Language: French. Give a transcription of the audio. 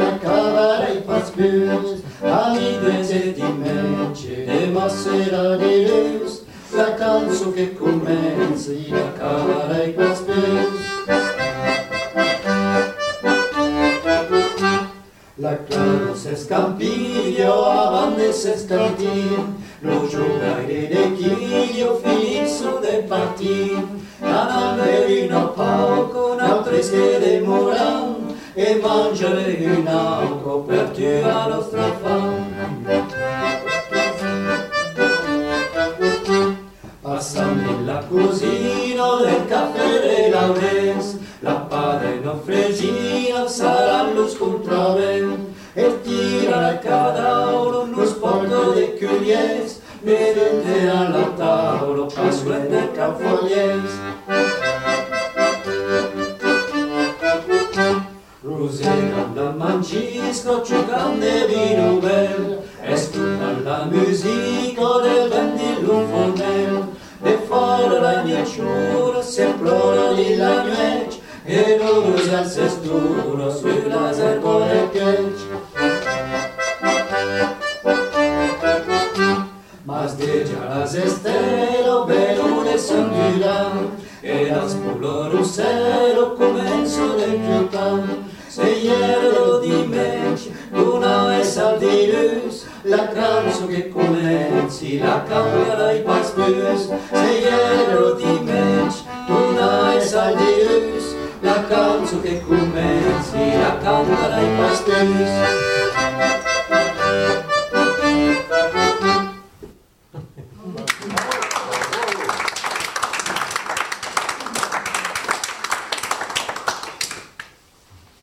la cavarei pas pius, amides e dimenci, de massera di luz, la canzo che commenzi, la cavarei pas pius. La claro se scampiglio, avande se scantin, lo giocaire de chiglio, finizzo de partin, anandere in pauco, un'altra schede moran, e mangiare un auco per tu la nostra fame. Passando la cosina del caffè de laurens, la padre non fregina sarà lo scontraven, e tira al cadauro uno sporto de culies, vedete alla tavola pasquette cafoglies. Rosera da mangisco, giocande vino bel, e stupa la musica del vendillo fornel, e fuori la ghiacciura se plora di la nuec, e rosa al sesturo sulla zerbone quech. Mas deja las estero, belone son duran, e las pulo rusero comenzo de piutan, se hierro di mech, una es al di luz, la canzo che comenzi, la cambiarai pas pius, se hierro di mech, una es al di luz, la canzo che commenzi, la canterai pas pius.